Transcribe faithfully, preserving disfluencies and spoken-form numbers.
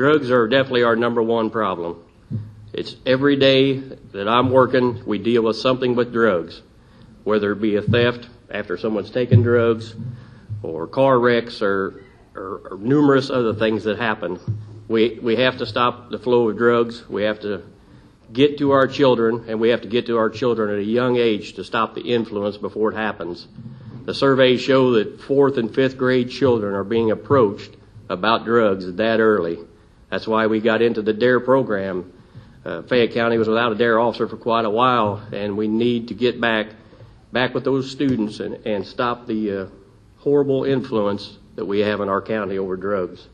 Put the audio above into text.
drugs are definitely our number one problem. It's every day that I'm working, we deal with something but drugs, whether it be a theft after someone's taken drugs, or car wrecks, or, or, or numerous other things that happen. We, we have to stop the flow of drugs. We have to get to our children, and we have to get to our children at a young age to stop the influence before it happens. The surveys show that fourth and fifth grade children are being approached about drugs that early. That's why we got into the DARE program. Uh, Fayette County was without a DARE officer for quite a while, and we need to get back back with those students and, and stop the uh, horrible influence that we have in our county over drugs.